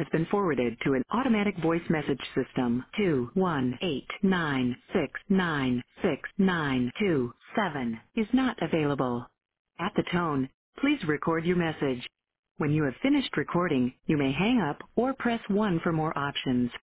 has been forwarded to an automatic voice message system. 21896969227 is not available. At the tone, please record your message. When you have finished recording, you may hang up or press 1 for more options.